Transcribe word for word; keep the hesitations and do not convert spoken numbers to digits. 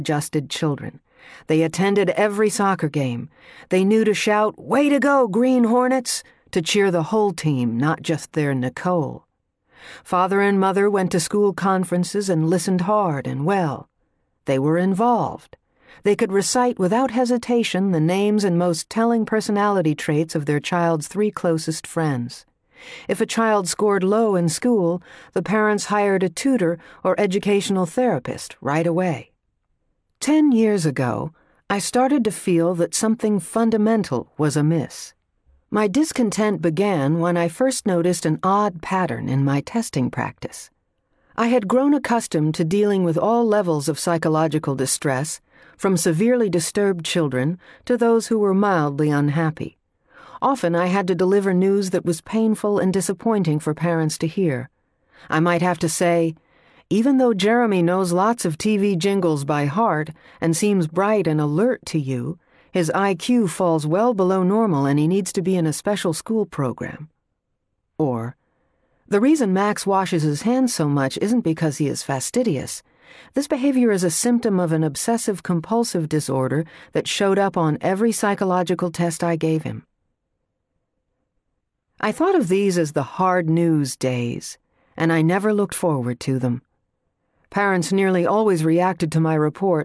adjusted children. They attended every soccer game. They knew to shout, "Way to go, Green Hornets!" to cheer the whole team, not just their Nicole. Father and mother went to school conferences and listened hard and well. They were involved. They could recite without hesitation the names and most telling personality traits of their child's three closest friends. If a child scored low in school, the parents hired a tutor or educational therapist right away. Ten years ago, I started to feel that something fundamental was amiss. My discontent began when I first noticed an odd pattern in my testing practice. I had grown accustomed to dealing with all levels of psychological distress, from severely disturbed children to those who were mildly unhappy. Often I had to deliver news that was painful and disappointing for parents to hear. I might have to say, "Even though Jeremy knows lots of T V jingles by heart and seems bright and alert to you, his I Q falls well below normal and he needs to be in a special school program." Or, "The reason Max washes his hands so much isn't because he is fastidious. This behavior is a symptom of an obsessive-compulsive disorder that showed up on every psychological test I gave him." I thought of these as the hard news days, and I never looked forward to them. Parents nearly always reacted to my report